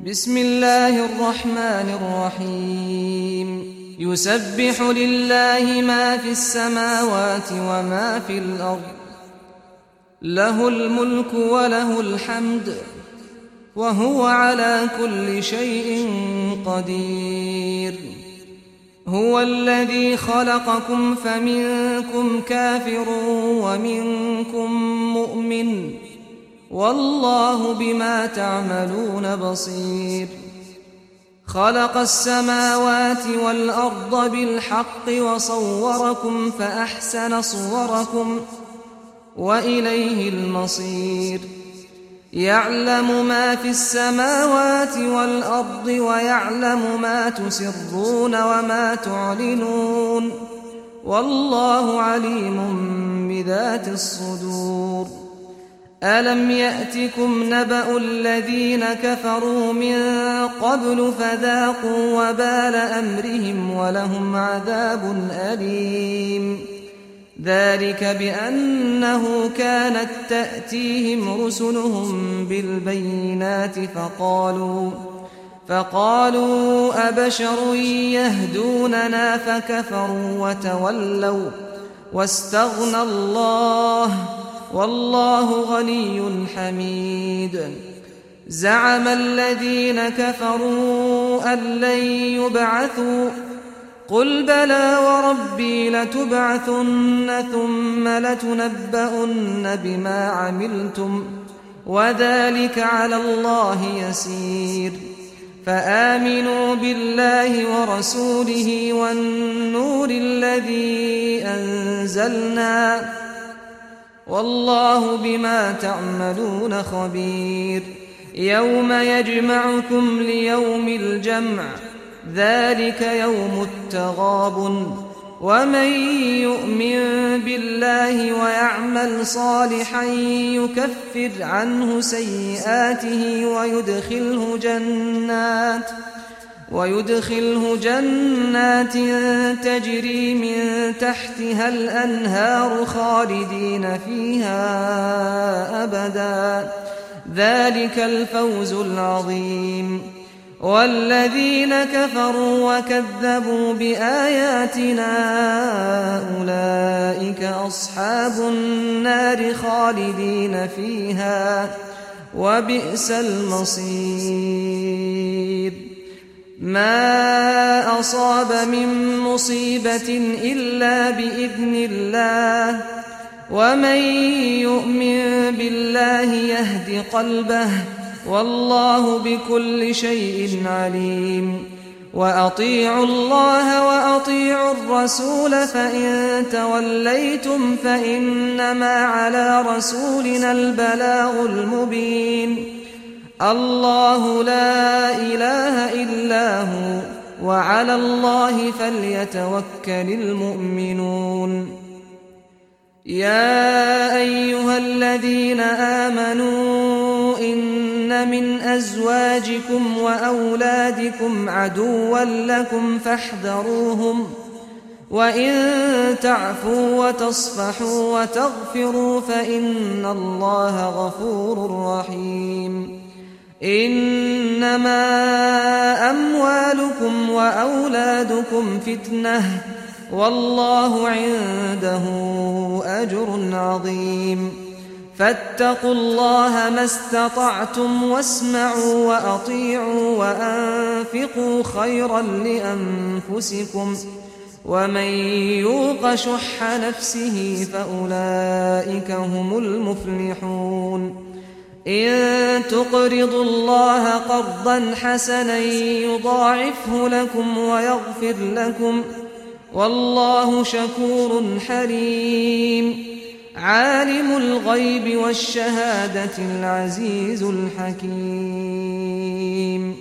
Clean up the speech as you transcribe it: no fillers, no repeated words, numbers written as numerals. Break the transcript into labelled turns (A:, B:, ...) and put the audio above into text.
A: بسم الله الرحمن الرحيم يسبح لله ما في السماوات وما في الأرض له الملك وله الحمد وهو على كل شيء قدير هو الذي خلقكم فمنكم كافر ومنكم مؤمن والله بما تعملون بصير خلق السماوات والأرض بالحق وصوركم فأحسن صوركم وإليه المصير يعلم ما في السماوات والأرض ويعلم ما تسرون وما تعلنون والله عليم بذات الصدور ألم يأتكم نبأ الذين كفروا من قبل فذاقوا وبال أمرهم ولهم عذاب أليم ذلك بأنه كانت تأتيهم رسلهم بالبينات فقالوا أبشر يهدوننا فكفروا وتولوا واستغنى الله والله غني حميد زعم الذين كفروا أن لن يبعثوا قل بلى وربي لتبعثن ثم لتنبؤن بما عملتم وذلك على الله يسير فآمنوا بالله ورسوله والنور الذي أنزلنا والله بما تعملون خبير يوم يجمعكم ليوم الجمع ذلك يوم التغابن ومن يؤمن بالله ويعمل صالحا يكفر عنه سيئاته ويدخله جنات تجري من تحتها الأنهار خالدين فيها أبدا ذلك الفوز العظيم والذين كفروا وكذبوا بآياتنا أولئك أصحاب النار خالدين فيها وبئس المصير ما أصاب من مصيبة إلا بإذن الله ومن يؤمن بالله يهد قلبه والله بكل شيء عليم وأطيعوا الله وأطيعوا الرسول فإن توليتم فإنما على رسولنا البلاغ المبين الله لا إله إلا هو وعلى الله فليتوكل المؤمنون يا أيها الذين آمنوا إن من أزواجكم وأولادكم عدوا لكم فاحذروهم وإن تعفوا وتصفحوا وتغفروا فإن الله غفور رحيم إنما أموالكم وأولادكم فتنة والله عنده أجر عظيم فاتقوا الله ما استطعتم واسمعوا وأطيعوا وأنفقوا خيرا لأنفسكم ومن يوق شح نفسه فأولئك هم المفلحون إن تقرضوا الله قرضا حسنا يضاعفه لكم ويغفر لكم والله شكور حليم عالم الغيب والشهادة العزيز الحكيم